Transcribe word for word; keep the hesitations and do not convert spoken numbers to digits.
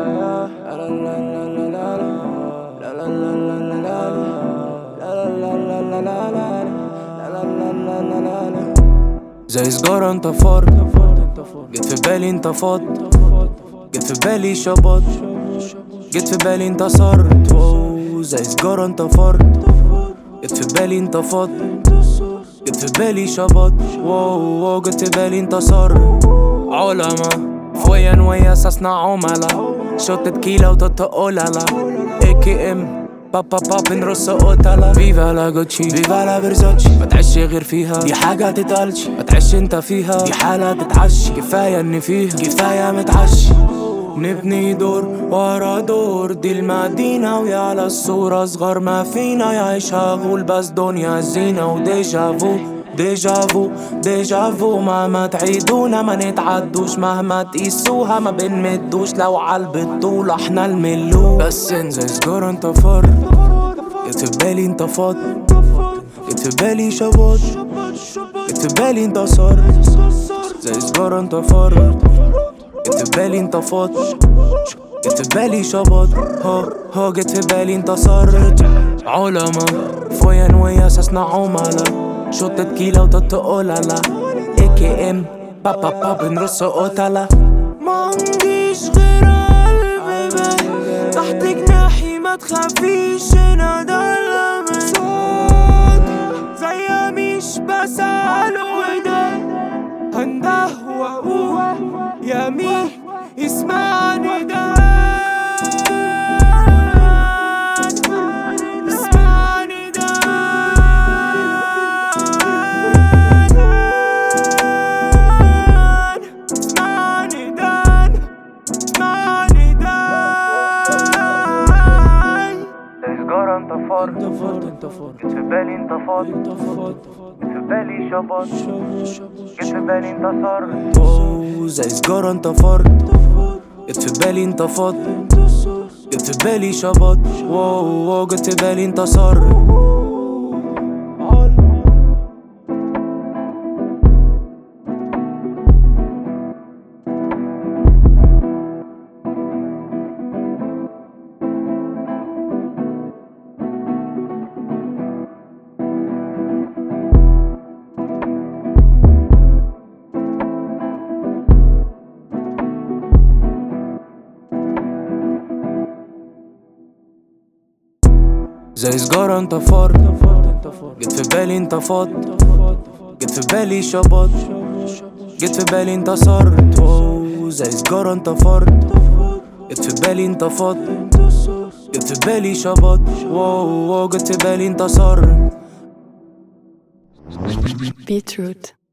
زي سجارة انطفرت، جيت في بالي انطفت، جيت في بالي شبط، جيت في بالي انتصرت. واو زي سجارة انطفرت، جيت في بالي انطفت، جيت في بالي شبط. واو واو جيت في بالي انتصرت. علما فويا ويا اساسنا عملا، شوت تكيلا وتتقوللا اي كي ام بابا باب نرص قتلة. فيفا لا جوتشي فيفا لا فيرزاتشي، ما تعيش غير فيها دي حاجة تتقالش، ما تعيش انت فيها دي حالة تتعشي. كفاية ان فيها كفاية متعشي، نبني دور ورا دور دي المدينة ويا على الصورة صغار ما فينا يعيشها غول بس دنيا زينة وديجافو ديجافو ديجافو. مهما تعيدونا ما نتعدوش، مهما تقيسوها ما بنمدوش، لو عالبطولة احنا الملوك. بس زي سجارة انطفرت، جيت في بالي انطفت، جيت في بالي شبط، جيت في بالي انتصرت. زي سجارة انطفرت، جيت في بالي انطفت، جيت في بالي شبط. ها ها جيت في بالي انتصرت. علما فويا ويا اساسنا عملا، شوت تكيلا وتتقوللا اي كي ام بابا باب نرص قتلة. ما عنديش غير قلبي تحت جناحي، ما تخافيش انا ده صوت زي مش بسأل وده هنده واقول يا مين اسمعني ده اسمعني ده اسمعني ده اسمعني ده. زي سجارة انطفرت، جيت في بالي انطفت، جيت في بالي شبط، جيت في بالي انتصرت. اوه زي سجارة انطفرت، جيت في بالي انطفت، جيت في بالي شبط. واو واو جيت في بالي انتصرت. زي سجارة انطفرت، جيت في بالي انطفت، جيت في بالي شبط، جيت في بالي انتصرت. واو زي سجارة انطفرت، جيت في بالي انطفت، جيت في بالي شبط. واو واو جيت في بالي انتصرت. Beetroot.